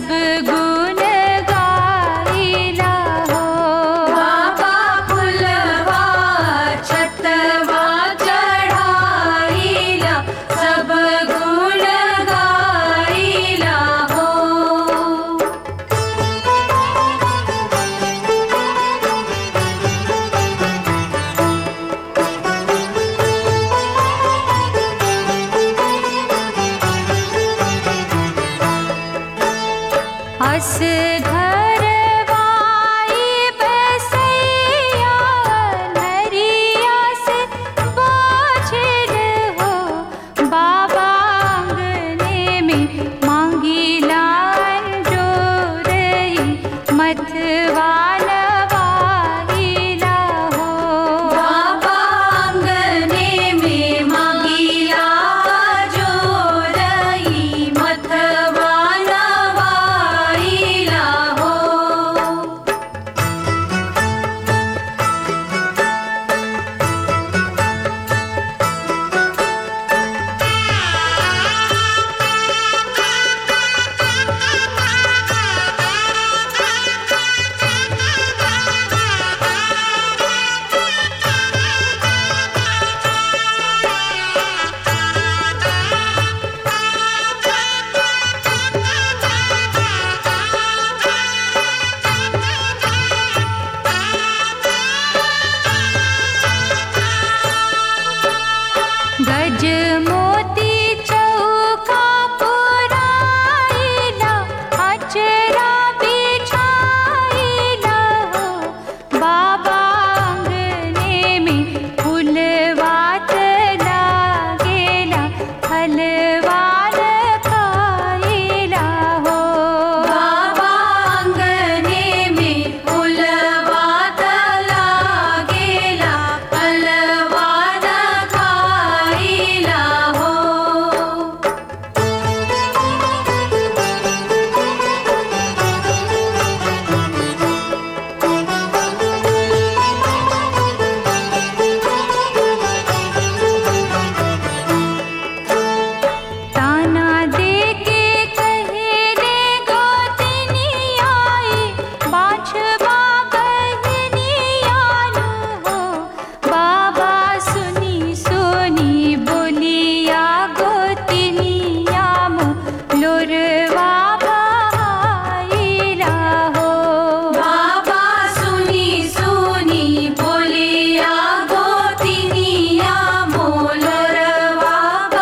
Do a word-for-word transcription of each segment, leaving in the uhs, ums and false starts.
सब गुण गाइला हो। बाबा फुलवा छतवा चढ़ाइला सब गुण गाइला हो। अस घरवाई बसैया नरिया से बाझिल हो। बाबा आंगने में मांगिला अंजोरई मथवा नवाइला हो। बाबा आंगने में मांगिला जोरई मथवा नवाइला हो। गज मोती चौका पुराइला अचरा बिछाइला हो। बाबा आंगने में फूलवात लागेला फलवान खाइला हो। बाबा आंगने में फुलवात लागेला फलवान खाइला हो। ताना देके कहेले गोतनी आई बाछवा बहनी आनु हो। बाबा सुनी सुनी बोलिया गोतनिया मो लोरवा बहाइला हो। बाबा सुनी सुनी बोलिया गोतिनिया मोलरवा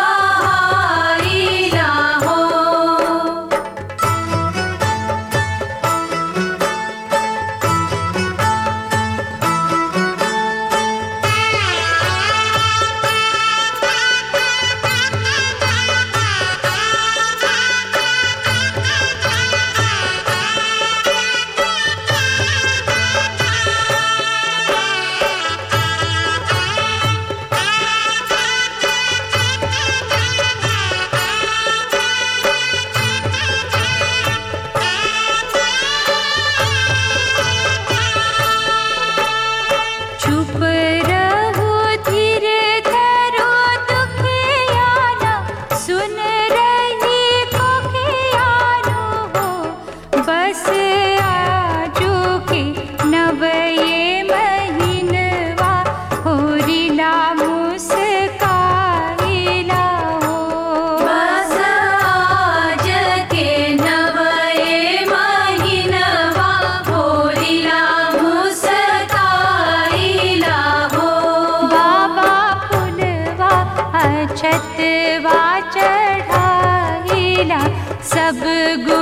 बहाइला हो। चुप रहो धीर धरो दुखियाना सुन रही कोखियानो हो। बस आजू के नवये महीनवा होरिला मुस्काइला हो। बस आज के नवये महीनवा होरिला मुस्काइला हो। बाबा फुलवा अछतवा चढ़ाइला सब गुण